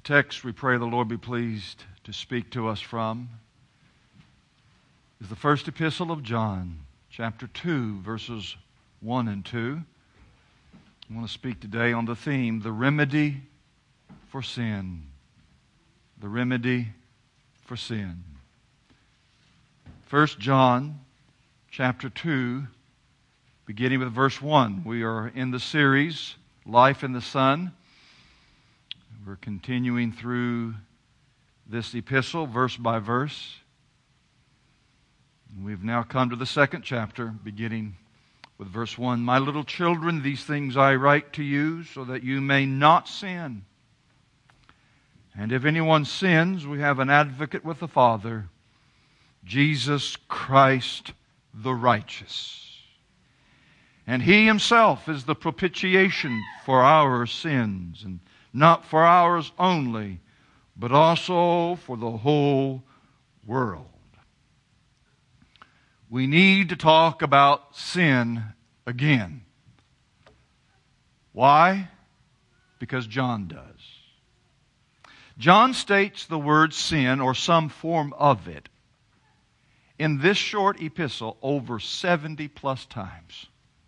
The text we pray the Lord be pleased to speak to us from is the first epistle of John, chapter 2, verses 1 and 2. I want to speak today on the theme, the remedy for sin. The remedy for sin. 1 John, chapter 2, beginning with verse 1. We are in the series, Life in the Son. We're continuing through this epistle, verse by verse. We've now come to the second chapter, beginning with verse 1. My little children, these things I write to you, so that you may not sin. And if anyone sins, we have an advocate with the Father, Jesus Christ the righteous. And He Himself is the propitiation for our sins, and not for ours only, but also for the whole world. We need to talk about sin again. Why? Because John does. John states the word sin, or some form of it, in this short epistle over 70 plus times.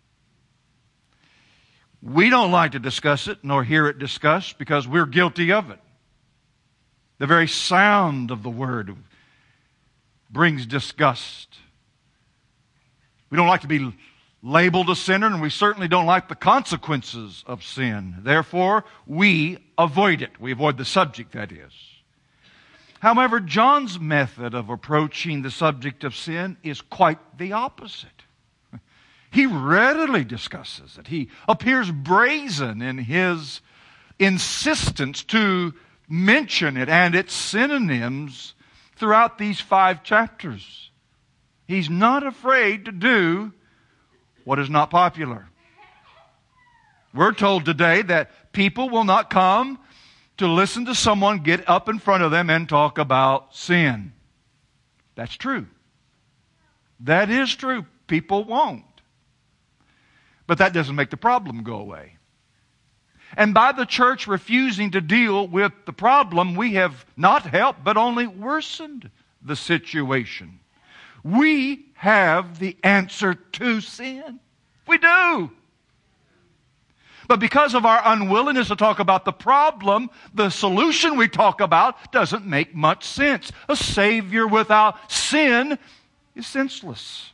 We don't like to discuss it nor hear it discussed because we're guilty of it. The very sound of the word brings disgust. We don't like to be labeled a sinner, and we certainly don't like the consequences of sin. Therefore, we avoid it. We avoid the subject, that is. However, John's method of approaching the subject of sin is quite the opposite. He readily discusses it. He appears brazen in his insistence to mention it and its synonyms throughout these 5 chapters. He's not afraid to do what is not popular. We're told today that people will not come to listen to someone get up in front of them and talk about sin. That's true. That is true. People won't. But that doesn't make the problem go away. And by the church refusing to deal with the problem, we have not helped but only worsened the situation. We have the answer to sin. We do. But because of our unwillingness to talk about the problem, the solution we talk about doesn't make much sense. A Savior without sin is senseless.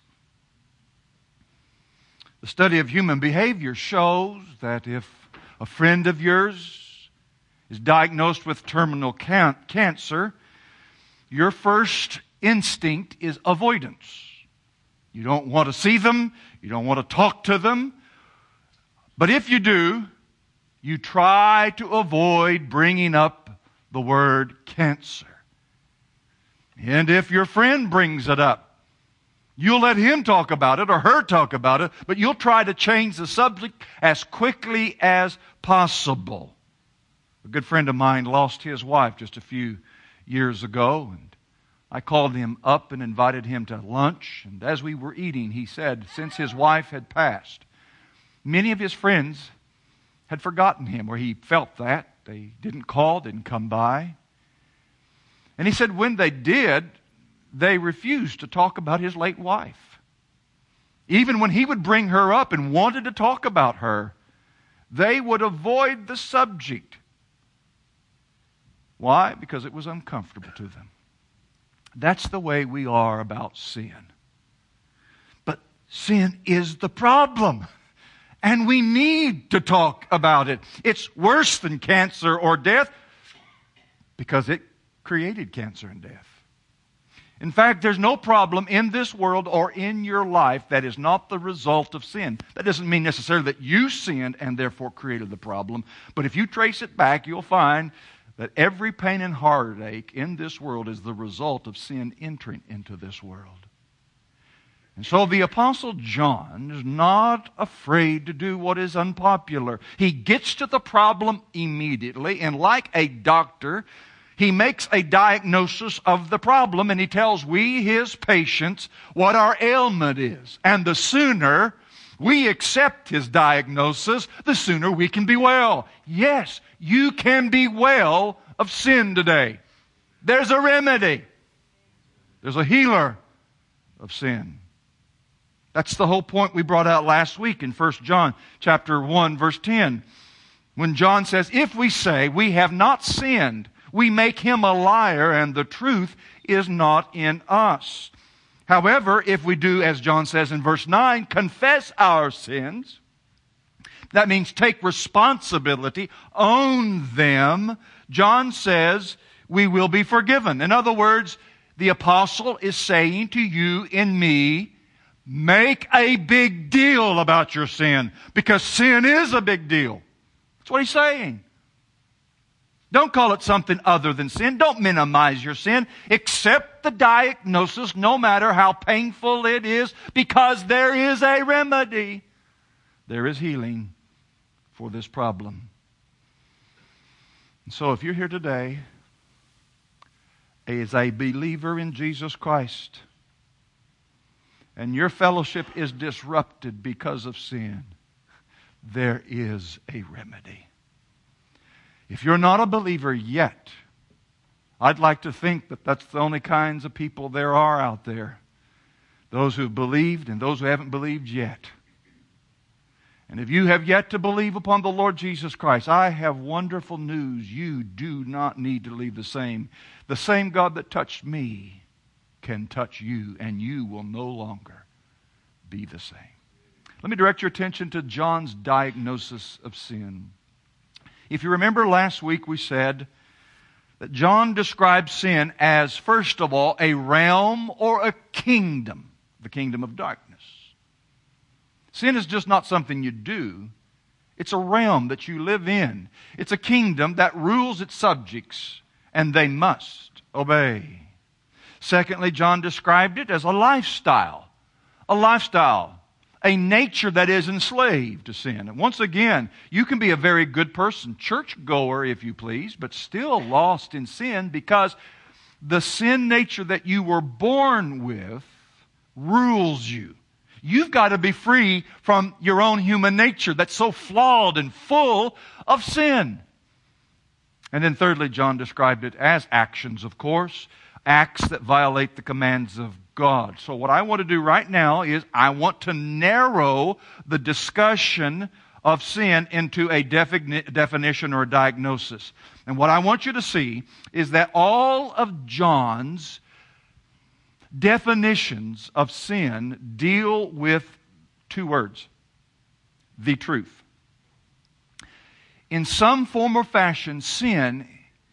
The study of human behavior shows that if a friend of yours is diagnosed with terminal cancer, your first instinct is avoidance. You don't want to see them. You don't want to talk to them. But if you do, you try to avoid bringing up the word cancer. And if your friend brings it up, you'll let him talk about it or her talk about it, but you'll try to change the subject as quickly as possible. A good friend of mine lost his wife just a few years ago, and I called him up and invited him to lunch. And as we were eating, he said, since his wife had passed, many of his friends had forgotten him, or he felt that. They didn't call, didn't come by. And he said when they did, they refused to talk about his late wife. Even when he would bring her up and wanted to talk about her, they would avoid the subject. Why? Because it was uncomfortable to them. That's the way we are about sin. But sin is the problem. And we need to talk about it. It's worse than cancer or death because it created cancer and death. In fact, there's no problem in this world or in your life that is not the result of sin. That doesn't mean necessarily that you sinned and therefore created the problem. But if you trace it back, you'll find that every pain and heartache in this world is the result of sin entering into this world. And so the Apostle John is not afraid to do what is unpopular. He gets to the problem immediately, and like a doctor, he makes a diagnosis of the problem, and he tells we, his patients, what our ailment is. And the sooner we accept his diagnosis, the sooner we can be well. Yes, you can be well of sin today. There's a remedy. There's a healer of sin. That's the whole point we brought out last week in 1 John chapter 1, verse 10. When John says, if we say we have not sinned, we make him a liar and the truth is not in us. However, if we do, as John says in verse 9, confess our sins, that means take responsibility, own them, John says we will be forgiven. In other words, the apostle is saying to you and me, make a big deal about your sin, because sin is a big deal. That's what he's saying. Don't call it something other than sin. Don't minimize your sin. Accept the diagnosis, no matter how painful it is, because there is a remedy. There is healing for this problem. And so if you're here today as a believer in Jesus Christ, and your fellowship is disrupted because of sin, there is a remedy. If you're not a believer yet, I'd like to think that that's the only kinds of people there are out there. Those who have believed and those who haven't believed yet. And if you have yet to believe upon the Lord Jesus Christ, I have wonderful news. You do not need to leave the same. The same God that touched me can touch you, and you will no longer be the same. Let me direct your attention to John's diagnosis of sin. If you remember last week, we said that John describes sin as, first of all, a realm or a kingdom, the kingdom of darkness. Sin is just not something you do. It's a realm that you live in. It's a kingdom that rules its subjects, and they must obey. Secondly, John described it as a lifestyle, a nature that is enslaved to sin. And once again, you can be a very good person, churchgoer if you please, but still lost in sin, because the sin nature that you were born with rules you. You've got to be free from your own human nature that's so flawed and full of sin. And then thirdly, John described it as actions, of course, acts that violate the commands of God. So what I want to do right now is I want to narrow the discussion of sin into a definition or a diagnosis. And what I want you to see is that all of John's definitions of sin deal with two words: the truth. In some form or fashion, sin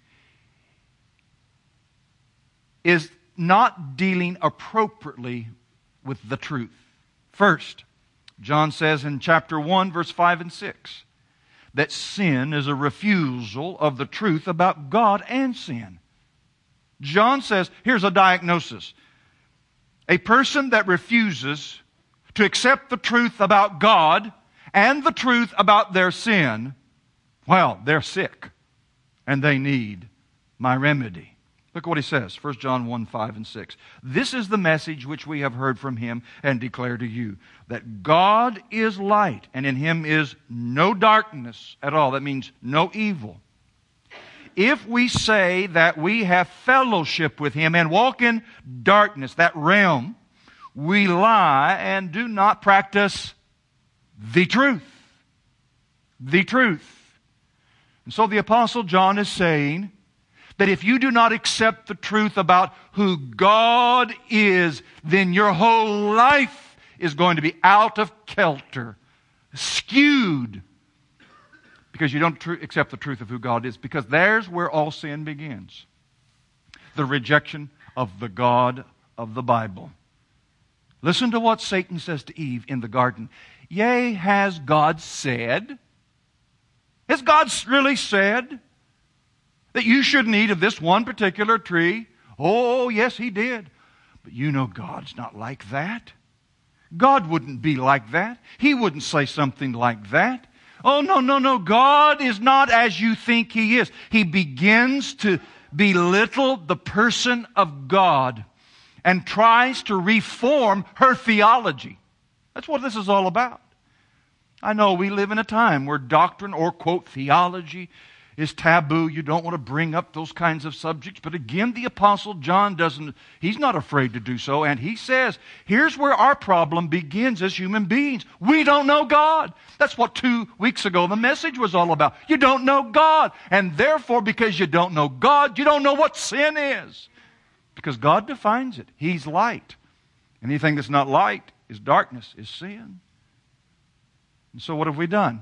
is not dealing appropriately with the truth. First, John says in chapter 1, verse 5 and 6, that sin is a refusal of the truth about God and sin. John says, here's a diagnosis. A person that refuses to accept the truth about God and the truth about their sin, well, they're sick and they need my remedy. Look what he says, 1 John 1, 5 and 6. This is the message which we have heard from him and declare to you, that God is light and in him is no darkness at all. That means no evil. If we say that we have fellowship with him and walk in darkness, that realm, we lie and do not practice the truth. The truth. And so the Apostle John is saying that if you do not accept the truth about who God is, then your whole life is going to be out of kilter, skewed, because you don't accept the truth of who God is, because there's where all sin begins. The rejection of the God of the Bible. Listen to what Satan says to Eve in the garden. Yea, has God said? Has God really said that you shouldn't eat of this one particular tree? Oh, yes, He did. But you know God's not like that. God wouldn't be like that. He wouldn't say something like that. Oh, no. God is not as you think He is. He begins to belittle the person of God and tries to reform her theology. That's what this is all about. I know we live in a time where doctrine or, quote, theology is taboo. You don't want to bring up those kinds of subjects. But again, the Apostle John he's not afraid to do so. And he says, here's where our problem begins as human beings. We don't know God. That's what 2 weeks ago the message was all about. You don't know God. And therefore, because you don't know God, you don't know what sin is. Because God defines it. He's light. Anything that's not light is darkness, is sin. And so what have we done?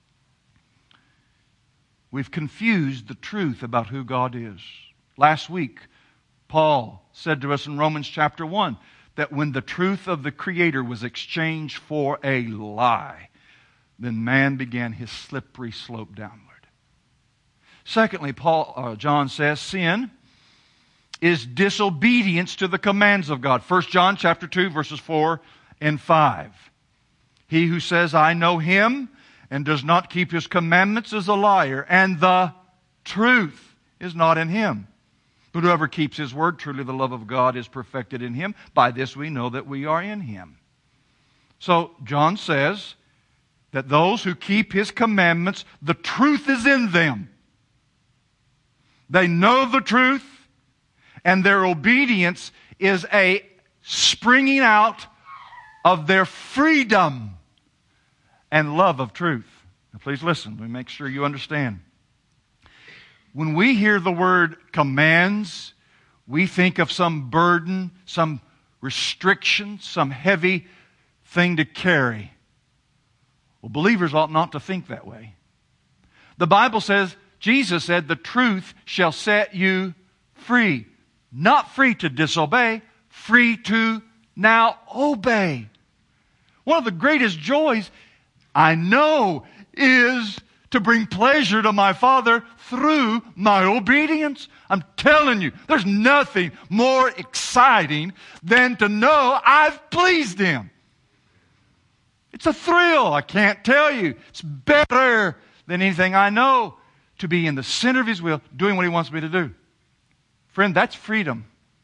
We've confused the truth about who God is. Last week, Paul said to us in Romans chapter 1 that when the truth of the Creator was exchanged for a lie, then man began his slippery slope downward. Secondly, John says sin is disobedience to the commands of God. 1 John chapter 2, verses 4 and 5. He who says, I know Him, and does not keep His commandments is a liar, and the truth is not in him. But whoever keeps His word, truly the love of God is perfected in him. By this we know that we are in Him. So John says that those who keep His commandments, the truth is in them. They know the truth, and their obedience is a springing out of their freedom and love of truth. Now please listen. Let me make sure you understand. When we hear the word commands, we think of some burden, some restriction, some heavy thing to carry. Well, believers ought not to think that way. The Bible says, Jesus said, the truth shall set you free. Not free to disobey, free to now obey. One of the greatest joys I know is to bring pleasure to my Father through my obedience. I'm telling you, there's nothing more exciting than to know I've pleased Him. It's a thrill, I can't tell you. It's better than anything I know to be in the center of His will, doing what He wants me to do. Friend, that's freedom.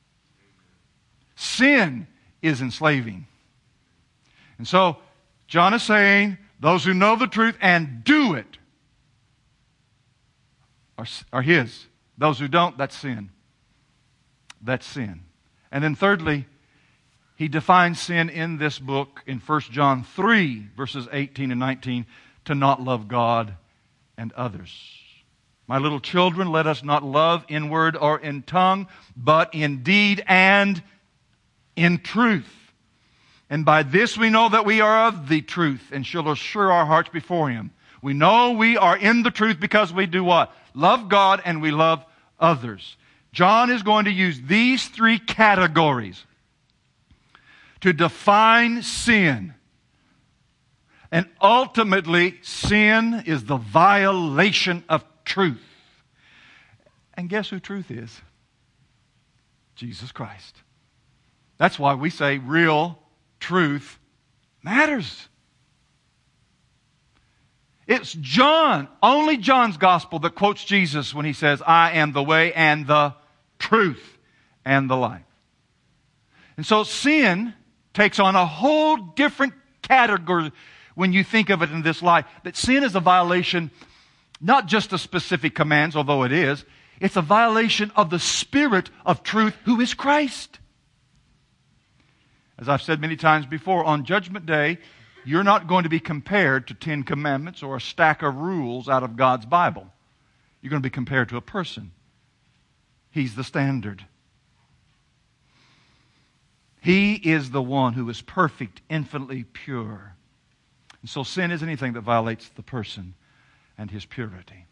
Sin is enslaving. And so, John is saying, those who know the truth and do it are His. Those who don't, that's sin. That's sin. And then thirdly, he defines sin in this book in 1 John 3, verses 18 and 19, to not love God and others. My little children, let us not love in word or in tongue, but in deed and in truth. And by this we know that we are of the truth, and shall assure our hearts before Him. We know we are in the truth because we do what? Love God and we love others. John is going to use these three categories to define sin. And ultimately, sin is the violation of truth. And guess who truth is? Jesus Christ. That's why we say real truth matters. It's John, only John's gospel, that quotes Jesus when he says, I am the way and the truth and the life. And so sin takes on a whole different category when you think of it in this light. That sin is a violation, not just of specific commands, although it is. It's a violation of the Spirit of truth, who is Christ. As I've said many times before, on Judgment Day, you're not going to be compared to 10 commandments or a stack of rules out of God's Bible. You're going to be compared to a person. He's the standard. He is the one who is perfect, infinitely pure. And so sin is anything that violates the person and his purity.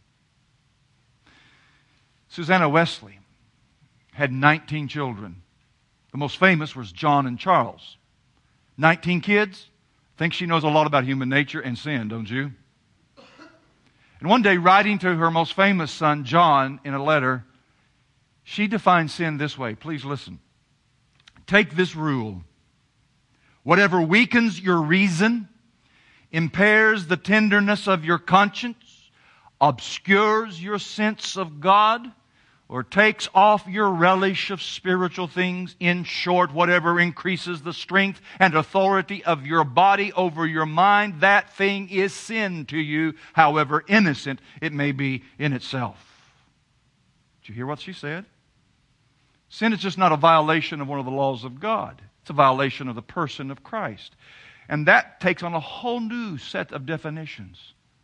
Susanna Wesley had 19 children. The most famous was John and Charles. 19 kids. I think she knows a lot about human nature and sin, don't you? And one day, writing to her most famous son, John, in a letter, she defines sin this way. Please listen. Take this rule. Whatever weakens your reason, impairs the tenderness of your conscience, obscures your sense of God, or takes off your relish of spiritual things, in short, whatever increases the strength and authority of your body over your mind, that thing is sin to you, however innocent it may be in itself. Did you hear what she said? Sin is just not a violation of one of the laws of God. It's a violation of the person of Christ. And that takes on a whole new set of definitions.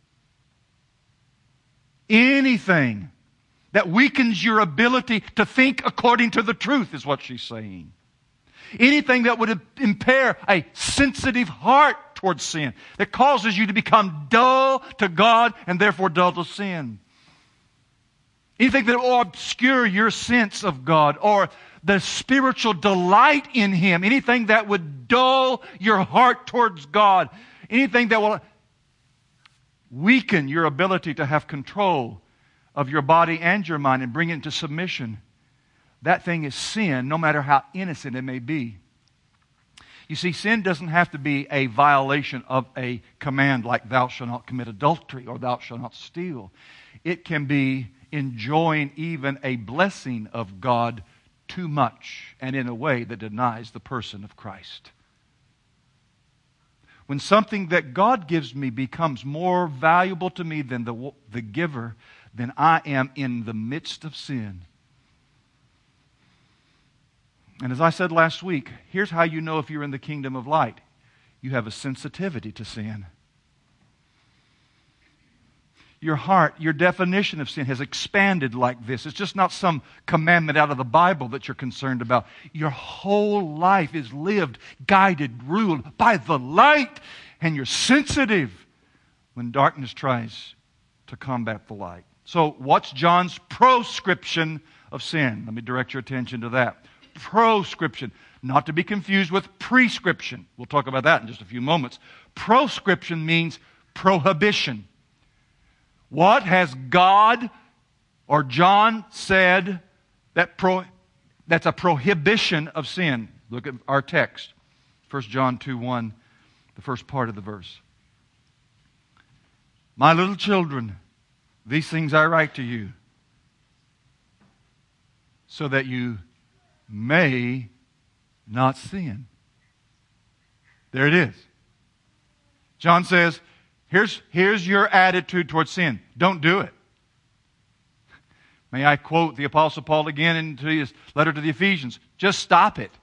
Anything that weakens your ability to think according to the truth is what she's saying. Anything that would impair a sensitive heart towards sin, that causes you to become dull to God and therefore dull to sin. Anything that will obscure your sense of God or the spiritual delight in Him. Anything that would dull your heart towards God. Anything that will weaken your ability to have control of your body and your mind and bring it into submission. That thing is sin, no matter how innocent it may be. You see, sin doesn't have to be a violation of a command like thou shalt not commit adultery or thou shalt not steal. It can be enjoying even a blessing of God too much and in a way that denies the person of Christ. When something that God gives me becomes more valuable to me than the giver, then I am in the midst of sin. And as I said last week, here's how you know if you're in the kingdom of light. You have a sensitivity to sin. Your heart, your definition of sin has expanded like this. It's just not some commandment out of the Bible that you're concerned about. Your whole life is lived, guided, ruled by the light. And you're sensitive when darkness tries to combat the light. So what's John's proscription of sin? Let me direct your attention to that. Proscription, not to be confused with prescription. We'll talk about that in just a few moments. Proscription means prohibition. What has God or John said that's a prohibition of sin? Look at our text. 1 John 2:1, the first part of the verse. My little children, these things I write to you, so that you may not sin. There it is. John says, here's your attitude towards sin. Don't do it. May I quote the Apostle Paul again into his letter to the Ephesians? Just stop it.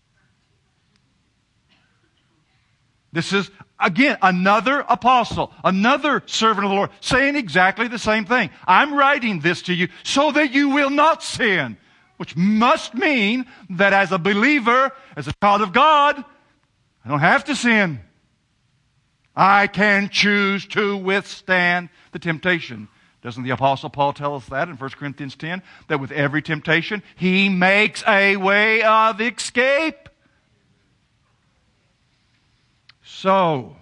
This is, again, another apostle, another servant of the Lord, saying exactly the same thing. I'm writing this to you so that you will not sin. Which must mean that as a believer, as a child of God, I don't have to sin. I can choose to withstand the temptation. Doesn't the Apostle Paul tell us that in 1 Corinthians 10? That with every temptation, he makes a way of escape. So,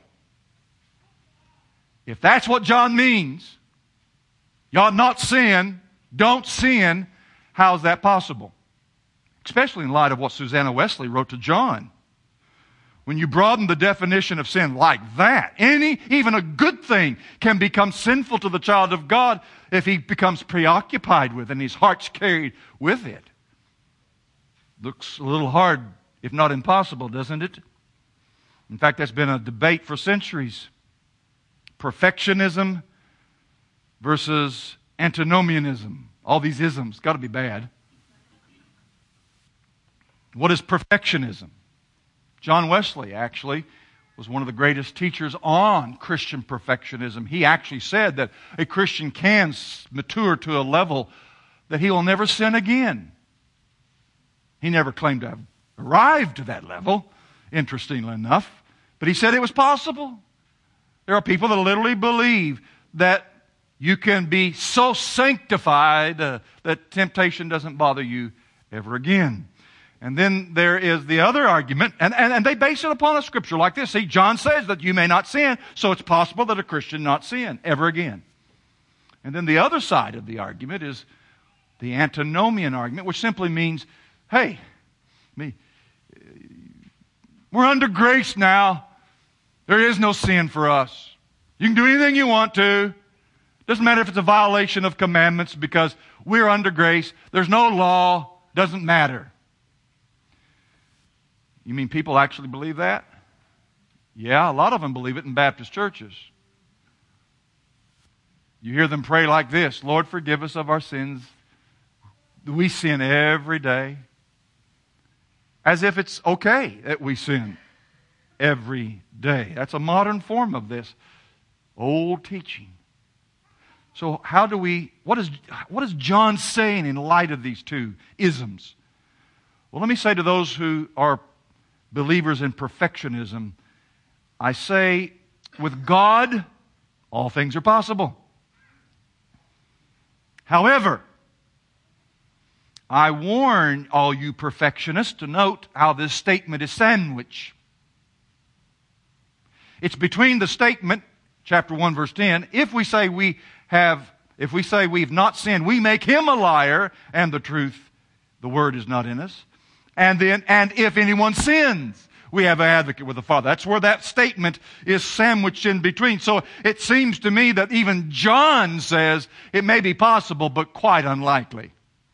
if that's what John means, you ought not sin, don't sin, how is that possible? Especially in light of what Susanna Wesley wrote to John. When you broaden the definition of sin like that, even a good thing can become sinful to the child of God if he becomes preoccupied with it and his heart's carried with it. Looks a little hard, if not impossible, doesn't it? In fact, that's been a debate for centuries. Perfectionism versus antinomianism. All these isms, got to be bad. What is perfectionism? John Wesley actually was one of the greatest teachers on Christian perfectionism. He actually said that a Christian can mature to a level that he will never sin again. He never claimed to have arrived to that level, interestingly enough, but he said it was possible. There are people that literally believe that you can be so sanctified that temptation doesn't bother you ever again. And then there is the other argument, and they base it upon a scripture like this. See, John says that you may not sin, so it's possible that a Christian not sin ever again. And then the other side of the argument is the antinomian argument, which simply means, hey, we're under grace now. There is no sin for us. You can do anything you want to. Doesn't matter if it's a violation of commandments because we're under grace. There's no law. Doesn't matter. You mean people actually believe that? Yeah, a lot of them believe it in Baptist churches. You hear them pray like this: Lord, forgive us of our sins. We sin every day. As if it's okay that we sin every day. That's a modern form of this old teaching. So what is John saying in light of these two isms? Well, let me say to those who are believers in perfectionism, I say, with God, all things are possible. However, I warn all you perfectionists to note how this statement is sandwiched. It's between the statement, chapter 1, verse 10, if we say we've not sinned, we make him a liar, and the truth, the word, is not in us. And if anyone sins, we have an advocate with the Father. That's where that statement is sandwiched in between. So it seems to me that even John says it may be possible, but quite unlikely.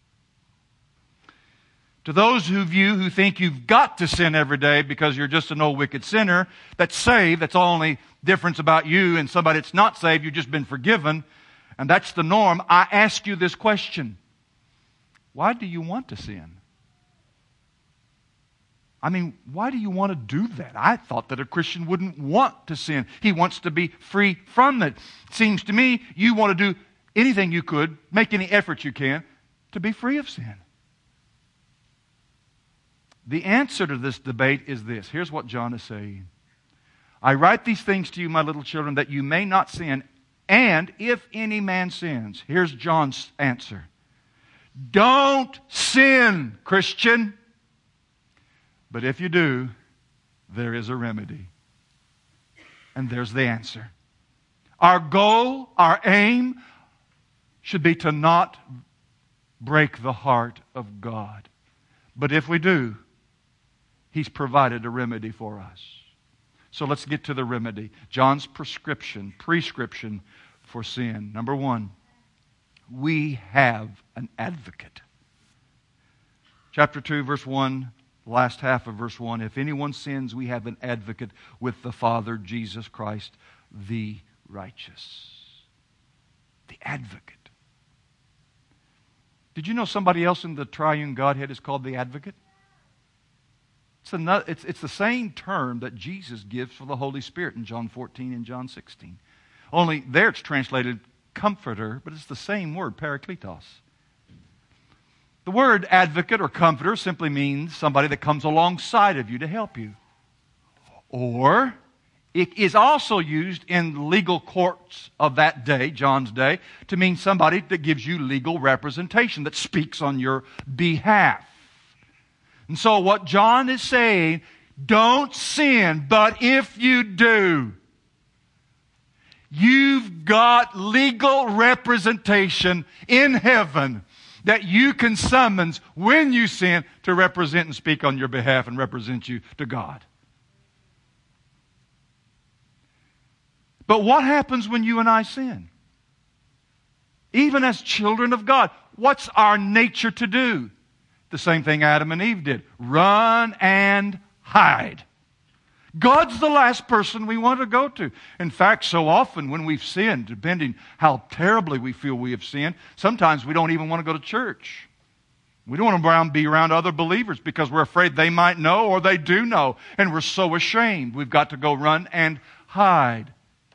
To those who think you've got to sin every day because you're just an old wicked sinner that's saved, that's the only difference about you and somebody that's not saved, you've just been forgiven, and that's the norm, I ask you this question: why do you want to sin? I mean, why do you want to do that? I thought that a Christian wouldn't want to sin. He wants to be free from it. It seems to me you want to do anything you could, make any effort you can, to be free of sin. The answer to this debate is this. Here's what John is saying. I write these things to you, my little children, that you may not sin. And if any man sins, here's John's answer. Don't sin, Christian. But if you do, there is a remedy. And there's the answer. Our goal, our aim, should be to not break the heart of God. But if we do, He's provided a remedy for us. So let's get to the remedy. John's prescription for sin. Number one, we have an advocate. Chapter 2, verse 1, last half of verse 1. If anyone sins, we have an advocate with the Father, Jesus Christ, the righteous. The advocate. Did you know somebody else in the triune Godhead is called the advocate? It's the same term that Jesus gives for the Holy Spirit in John 14 and John 16. Only there it's translated comforter, but it's the same word, parakletos. The word advocate or comforter simply means somebody that comes alongside of you to help you. Or it is also used in legal courts of that day, John's day, to mean somebody that gives you legal representation, that speaks on your behalf. And so what John is saying, don't sin, but if you do, you've got legal representation in heaven that you can summons when you sin to represent and speak on your behalf and represent you to God. But what happens when you and I sin? Even as children of God, what's our nature to do? The same thing Adam and Eve did. Run and hide. God's the last person we want to go to. In fact, so often when we've sinned, depending how terribly we feel we have sinned, sometimes we don't even want to go to church. We don't want to be around other believers because we're afraid they might know or they do know. And we're so ashamed. We've got to go run and hide.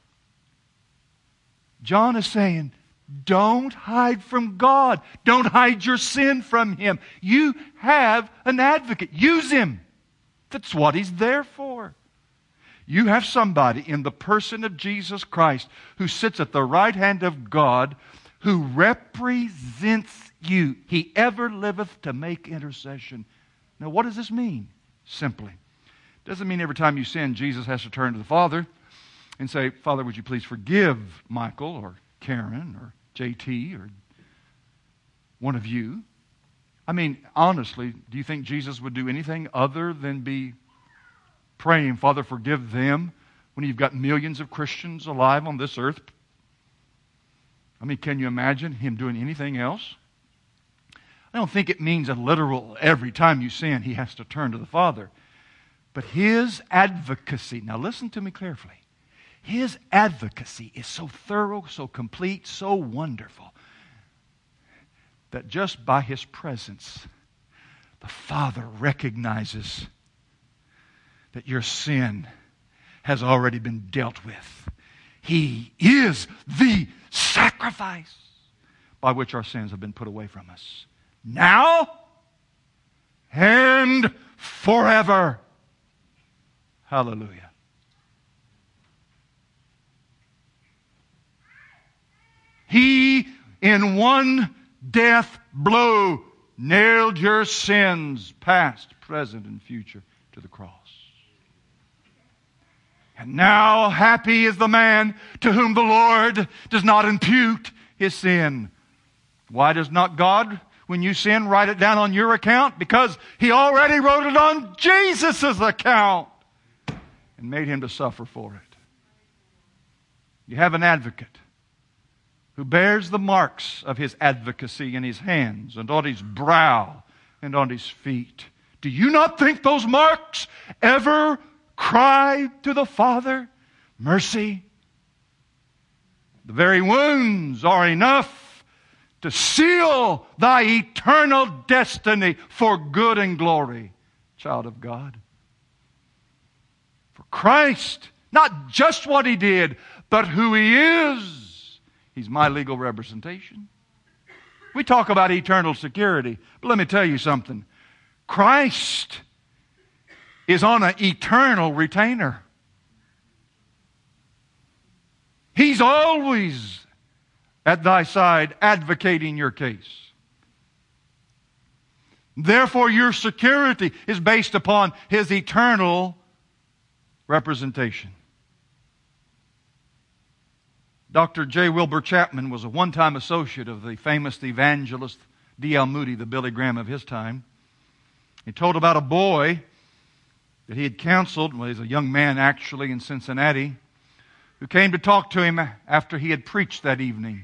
John is saying, don't hide from God. Don't hide your sin from Him. You have an advocate. Use Him. That's what He's there for. You have somebody in the person of Jesus Christ who sits at the right hand of God who represents you. He ever liveth to make intercession. Now, what does this mean? Simply, it doesn't mean every time you sin, Jesus has to turn to the Father and say, Father, would you please forgive Michael or Karen or JT or one of you? I mean, honestly, do you think Jesus would do anything other than be praying, Father, forgive them, when you've got millions of Christians alive on this earth? I mean, can you imagine Him doing anything else? I don't think it means a literal every time you sin He has to turn to the Father. But His advocacy, now listen to me carefully. His advocacy is so thorough, so complete, so wonderful that just by His presence, the Father recognizes that your sin has already been dealt with. He is the sacrifice by which our sins have been put away from us. Now and forever. Hallelujah. He, in one death blow, nailed your sins, past, present, and future, to the cross. And now happy is the man to whom the Lord does not impute his sin. Why does not God, when you sin, write it down on your account? Because He already wrote it on Jesus' account and made Him to suffer for it. You have an advocate who bears the marks of His advocacy in His hands and on His brow and on His feet. Do you not think those marks ever cry to the Father, mercy? The very wounds are enough to seal thy eternal destiny for good and glory, child of God. For Christ, not just what He did, but who He is. He's my legal representation. We talk about eternal security, but let me tell you something. Christ is on an eternal retainer. He's always at thy side advocating your case. Therefore, your security is based upon His eternal representation. Dr. J. Wilbur Chapman was a one-time associate of the famous evangelist D.L. Moody, the Billy Graham of his time. He told about a boy that he had counseled, well, he's a young man actually in Cincinnati, who came to talk to him after he had preached that evening.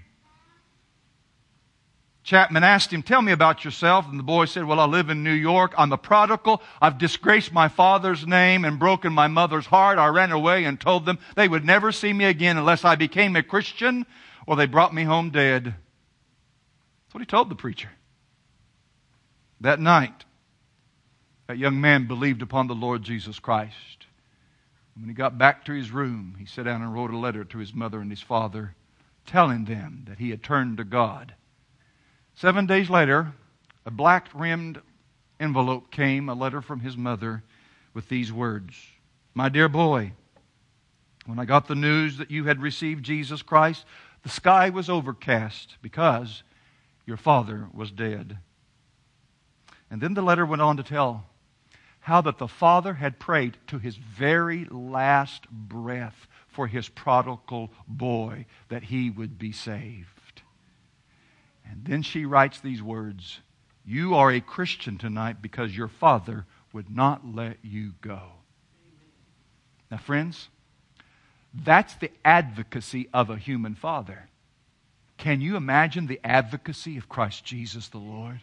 Chapman asked him, "Tell me about yourself." And the boy said, "Well, I live in New York. I'm a prodigal. I've disgraced my father's name and broken my mother's heart. I ran away and told them they would never see me again unless I became a Christian or they brought me home dead." That's what he told the preacher. That night, that young man believed upon the Lord Jesus Christ. And when he got back to his room, he sat down and wrote a letter to his mother and his father, telling them that he had turned to God. 7 days later, a black-rimmed envelope came, a letter from his mother, with these words: "My dear boy, when I got the news that you had received Jesus Christ, the sky was overcast because your father was dead." And then the letter went on to tell how that the father had prayed to his very last breath for his prodigal boy that he would be saved. And then she writes these words: "You are a Christian tonight because your father would not let you go." Now, friends, that's the advocacy of a human father. Can you imagine the advocacy of Christ Jesus the Lord?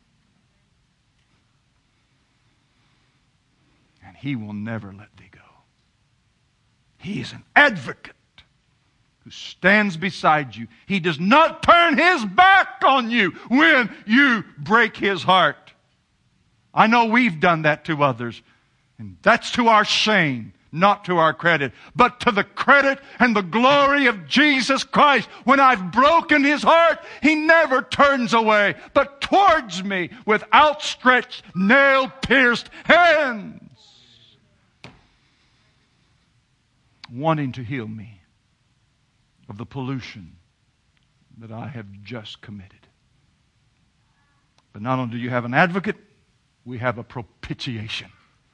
And He will never let thee go. He is an advocate who stands beside you. He does not turn His back on you when you break His heart. I know we've done that to others, and that's to our shame, not to our credit, but to the credit and the glory of Jesus Christ. When I've broken His heart, He never turns away, but towards me with outstretched, nail-pierced hands, wanting to heal me of the pollution that I have just committed. But not only do you have an advocate, we have a propitiation.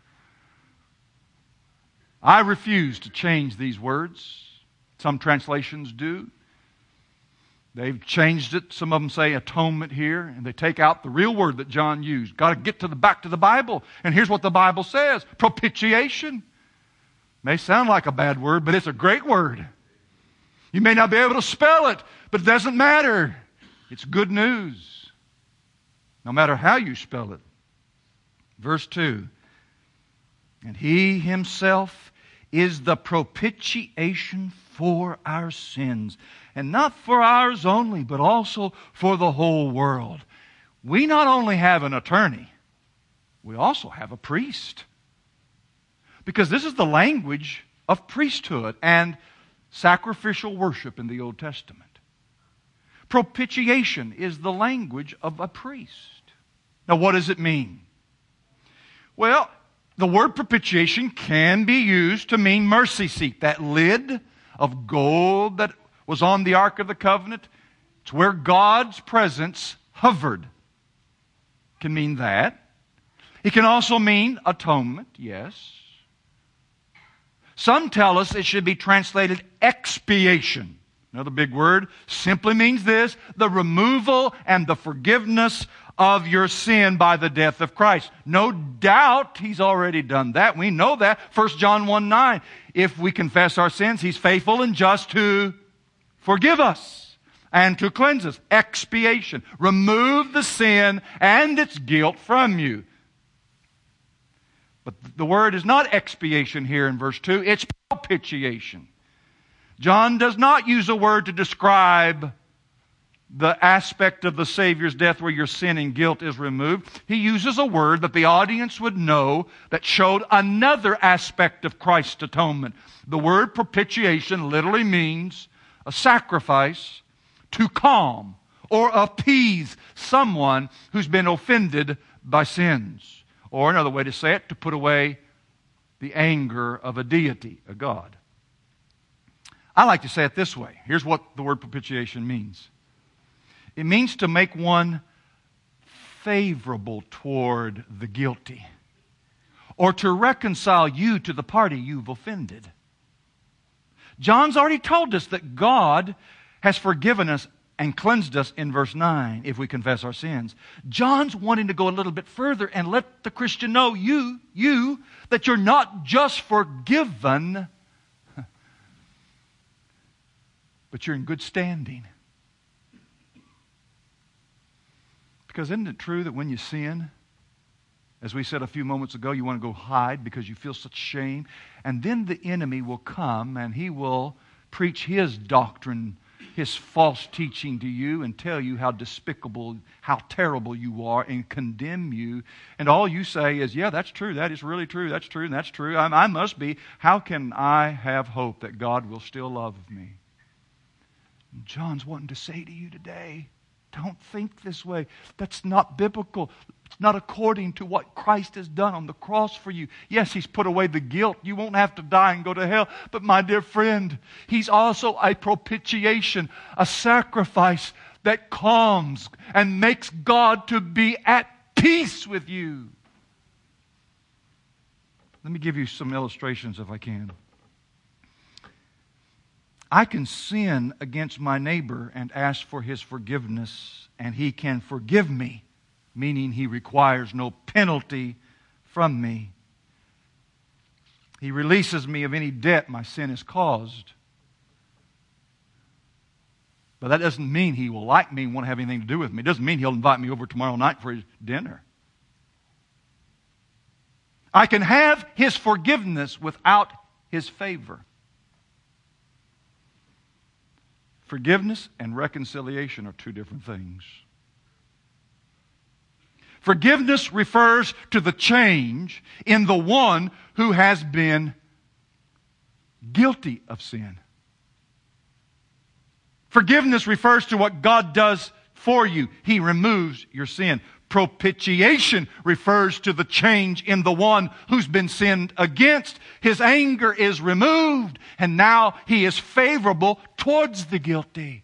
I refuse to change these words. Some translations do. They've changed it. Some of them say atonement here, and they take out the real word that John used. Got to get back to the Bible. And here's what the Bible says: propitiation. May sound like a bad word, but it's a great word. You may not be able to spell it, but it doesn't matter. It's good news, no matter how you spell it. Verse 2, and He Himself is the propitiation for our sins, and not for ours only, but also for the whole world. We not only have an attorney, we also have a priest. Because this is the language of priesthood and sacrificial worship in the Old Testament. Propitiation is the language of a priest. Now, what does it mean? Well, the word propitiation can be used to mean mercy seat. That lid of gold that was on the Ark of the Covenant, it's where God's presence hovered. It can mean that. It can also mean atonement, yes. Some tell us it should be translated expiation. Another big word. Simply means this: the removal and the forgiveness of your sin by the death of Christ. No doubt He's already done that. We know that. 1 John 1:9. If we confess our sins, He's faithful and just to forgive us and to cleanse us. Expiation. Remove the sin and its guilt from you. But the word is not expiation here in verse 2. It's propitiation. John does not use a word to describe the aspect of the Savior's death where your sin and guilt is removed. He uses a word that the audience would know that showed another aspect of Christ's atonement. The word propitiation literally means a sacrifice to calm or appease someone who's been offended by sins. Or another way to say it, to put away the anger of a deity, a God. I like to say it this way. Here's what the word propitiation means. It means to make one favorable toward the guilty, or to reconcile you to the party you've offended. John's already told us that God has forgiven us and cleansed us in verse 9 if we confess our sins. John's wanting to go a little bit further and let the Christian know, you, that you're not just forgiven, but you're in good standing. Because isn't it true that when you sin, as we said a few moments ago, you want to go hide because you feel such shame? And then the enemy will come and he will preach his doctrine, his false teaching to you and tell you how despicable, how terrible you are and condemn you. And all you say is, yeah, that's true. That is really true. That's true and that's true. I must be. How can I have hope that God will still love me? And John's wanting to say to you today, don't think this way. That's not biblical. It's not according to what Christ has done on the cross for you. Yes, He's put away the guilt. You won't have to die and go to hell. But my dear friend, He's also a propitiation, a sacrifice that calms and makes God to be at peace with you. Let me give you some illustrations if I can. I can sin against my neighbor and ask for his forgiveness, and he can forgive me, meaning he requires no penalty from me. He releases me of any debt my sin has caused. But that doesn't mean he will like me and want to have anything to do with me. It doesn't mean he'll invite me over tomorrow night for his dinner. I can have his forgiveness without his favor. Forgiveness and reconciliation are two different things. Forgiveness refers to the change in the one who has been guilty of sin. Forgiveness refers to what God does for you. He removes your sin. Propitiation refers to the change in the one who's been sinned against. His anger is removed, and now He is favorable towards the guilty.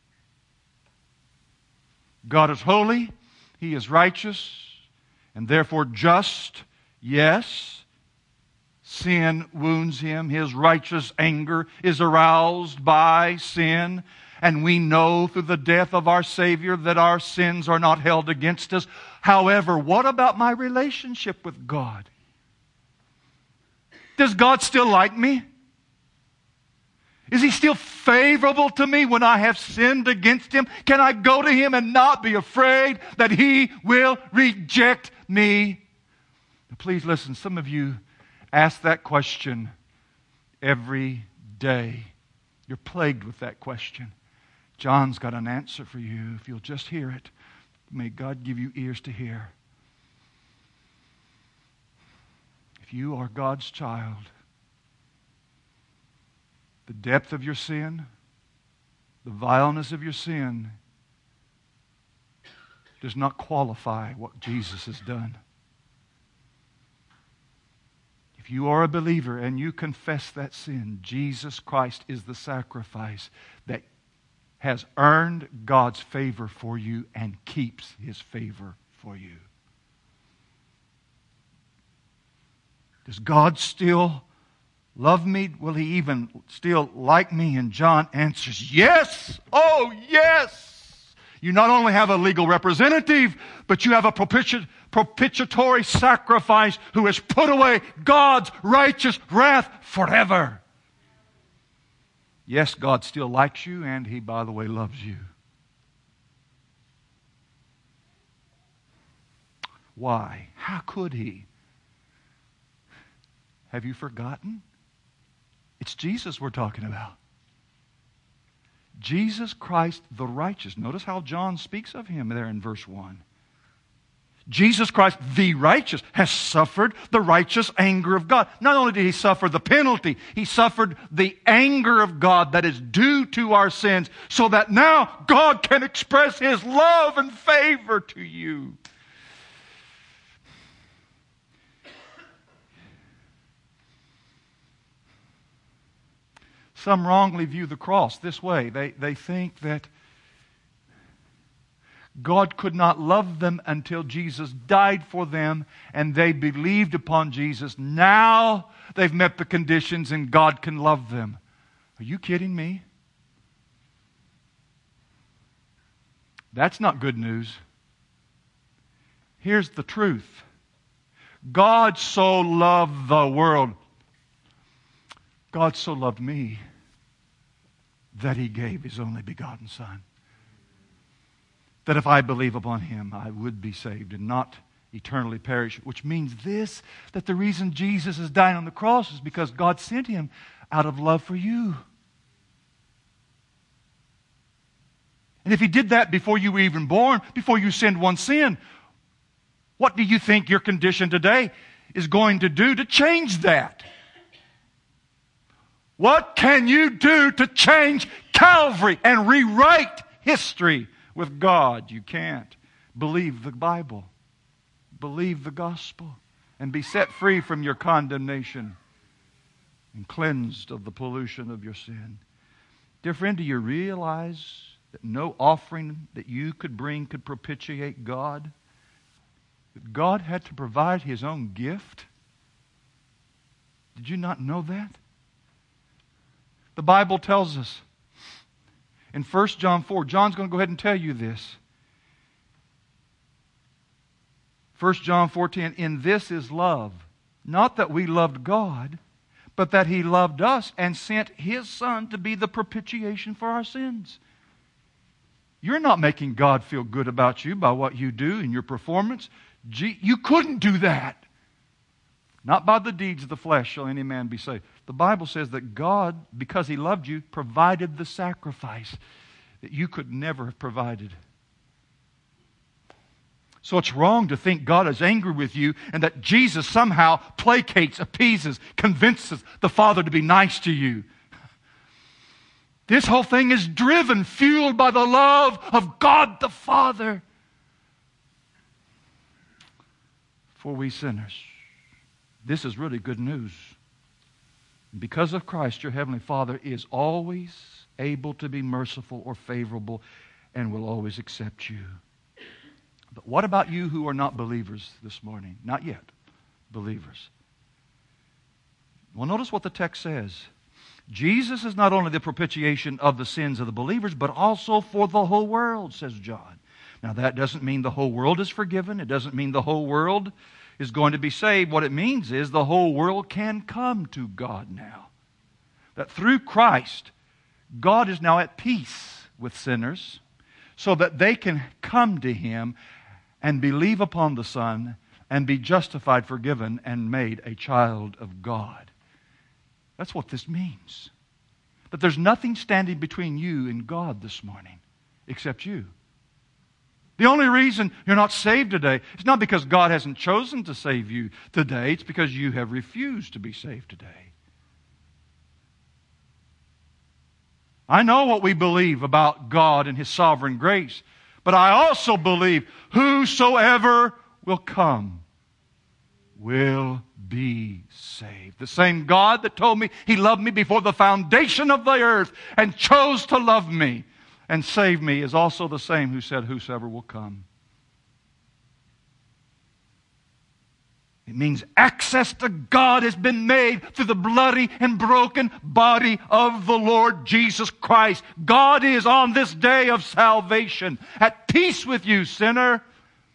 God is holy, He is righteous, and therefore just. Yes, sin wounds Him. His righteous anger is aroused by sin. And we know through the death of our Savior that our sins are not held against us. However, what about my relationship with God? Does God still like me? Is He still favorable to me when I have sinned against Him? Can I go to Him and not be afraid that He will reject me? Now, please listen, some of you ask that question every day. You're plagued with that question. John's got an answer for you if you'll just hear it. May God give you ears to hear. If you are God's child, the depth of your sin, the vileness of your sin does not qualify what Jesus has done. If you are a believer and you confess that sin, Jesus Christ is the sacrifice that has earned God's favor for you and keeps His favor for you. Does God still love me? Will He even still like me? And John answers, yes! Oh, yes! You not only have a legal representative, but you have a propitiatory sacrifice who has put away God's righteous wrath forever. Yes, God still likes you, and He, by the way, loves you. Why? How could He? Have you forgotten? It's Jesus we're talking about. Jesus Christ the righteous. Notice how John speaks of Him there in verse 1. Jesus Christ the righteous has suffered the righteous anger of God. Not only did He suffer the penalty, He suffered the anger of God that is due to our sins, so that now God can express His love and favor to you. Some wrongly view the cross this way. They think that God could not love them until Jesus died for them and they believed upon Jesus. Now they've met the conditions and God can love them. Are you kidding me? That's not good news. Here's the truth. God so loved the world. God so loved me that He gave His only begotten Son. That if I believe upon Him, I would be saved and not eternally perish. Which means this, that the reason Jesus is dying on the cross is because God sent Him out of love for you. And if He did that before you were even born, before you sinned one sin, what do you think your condition today is going to do to change that? What can you do to change Calvary and rewrite history with God? You can't. Believe the Bible. Believe the gospel. And be set free from your condemnation and cleansed of the pollution of your sin. Dear friend, do you realize that no offering that you could bring could propitiate God? That God had to provide His own gift? Did you not know that? The Bible tells us in 1 John 4, John's going to go ahead and tell you this. 1 John 4:10, in this is love, not that we loved God, but that He loved us and sent His Son to be the propitiation for our sins. You're not making God feel good about you by what you do in your performance. You couldn't do that. Not by the deeds of the flesh shall any man be saved. The Bible says that God, because He loved you, provided the sacrifice that you could never have provided. So it's wrong to think God is angry with you and that Jesus somehow placates, appeases, convinces the Father to be nice to you. This whole thing is driven, fueled by the love of God the Father for we sinners. This is really good news. Because of Christ, your Heavenly Father is always able to be merciful or favorable and will always accept you. But what about you who are not believers this morning? Not yet believers. Well, notice what the text says. Jesus is not only the propitiation of the sins of the believers, but also for the whole world, says John. Now, that doesn't mean the whole world is forgiven. It doesn't mean the whole world is going to be saved. What it means is the whole world can come to God now. That through Christ, God is now at peace with sinners so that they can come to Him and believe upon the Son and be justified, forgiven, and made a child of God. That's what this means. That there's nothing standing between you and God this morning except you. The only reason you're not saved today is not because God hasn't chosen to save you today. It's because you have refused to be saved today. I know what we believe about God and His sovereign grace, but I also believe whosoever will come will be saved. The same God that told me He loved me before the foundation of the earth and chose to love me and save me is also the same who said, whosoever will come. It means access to God has been made through the bloody and broken body of the Lord Jesus Christ. God is on this day of salvation at peace with you, sinner.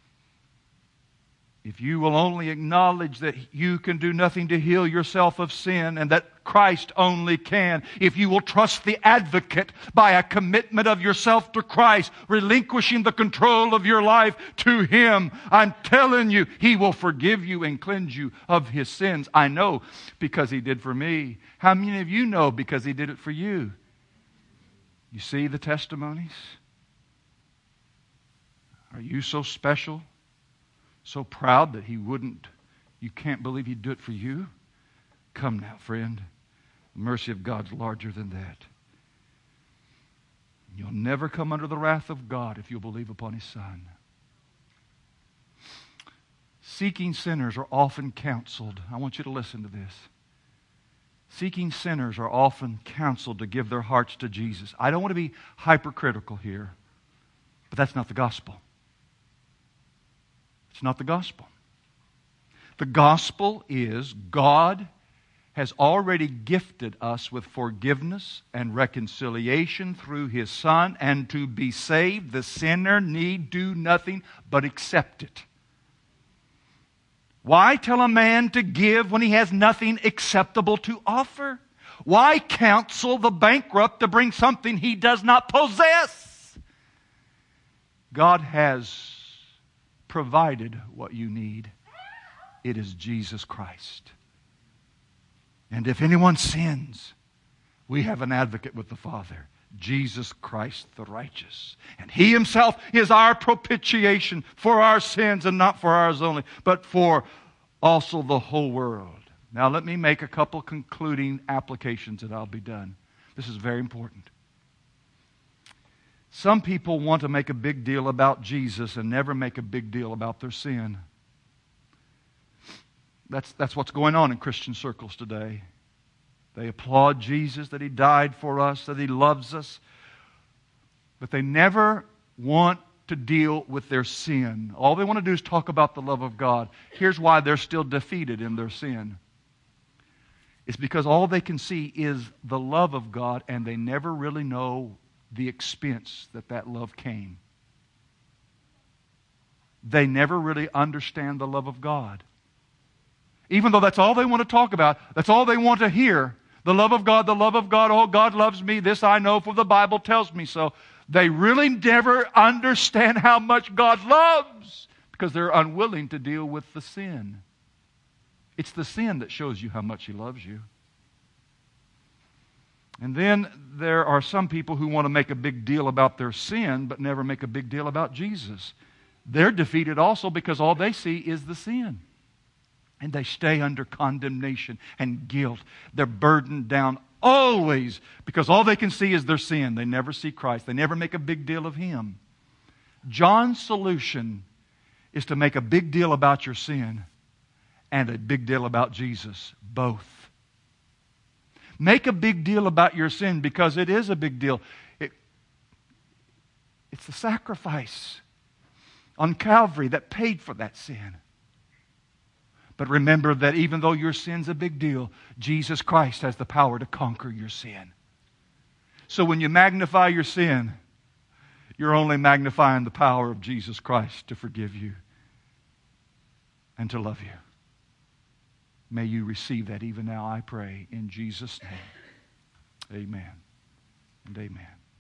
If you will only acknowledge that you can do nothing to heal yourself of sin and that Christ only can, if you will trust the advocate by a commitment of yourself to Christ, relinquishing the control of your life to Him, I'm telling you, He will forgive you and cleanse you of His sins. I know because He did for me. How many of you know because He did it for you? You see the testimonies? Are you so special? So proud that He wouldn't, you can't believe He'd do it for you? Come now, friend. The mercy of God's larger than that. You'll never come under the wrath of God if you'll believe upon His Son. Seeking sinners are often counseled. I want you to listen to this. Seeking sinners are often counseled to give their hearts to Jesus. I don't want to be hypercritical here, but that's not the gospel. It's not the gospel. The gospel is God has already gifted us with forgiveness and reconciliation through His Son, and to be saved, the sinner need do nothing but accept it. Why tell a man to give when he has nothing acceptable to offer? Why counsel the bankrupt to bring something he does not possess? God has provided what you need. It is Jesus Christ. And if anyone sins, we have an advocate with the Father, Jesus Christ the righteous. And He Himself is our propitiation for our sins, and not for ours only, but for also the whole world. Now let me make a couple concluding applications and I'll be done. This is very important. Some people want to make a big deal about Jesus and never make a big deal about their sin. That's what's going on in Christian circles today. They applaud Jesus, that He died for us, that He loves us, but they never want to deal with their sin. All they want to do is talk about the love of God. Here's why they're still defeated in their sin. It's because all they can see is the love of God, and they never really know the expense that love came. They never really understand the love of God. Even though that's all they want to talk about, that's all they want to hear. The love of God, oh, God loves me, this I know for the Bible tells me so. They really never understand how much God loves because they're unwilling to deal with the sin. It's the sin that shows you how much He loves you. And then there are some people who want to make a big deal about their sin but never make a big deal about Jesus. They're defeated also because all they see is the sin. And they stay under condemnation and guilt. They're burdened down always because all they can see is their sin. They never see Christ. They never make a big deal of Him. John's solution is to make a big deal about your sin and a big deal about Jesus. Both. Make a big deal about your sin because it is a big deal. It's the sacrifice on Calvary that paid for that sin. But remember that even though your sin's a big deal, Jesus Christ has the power to conquer your sin. So when you magnify your sin, you're only magnifying the power of Jesus Christ to forgive you and to love you. May you receive that even now, I pray, in Jesus' name. Amen. and amen.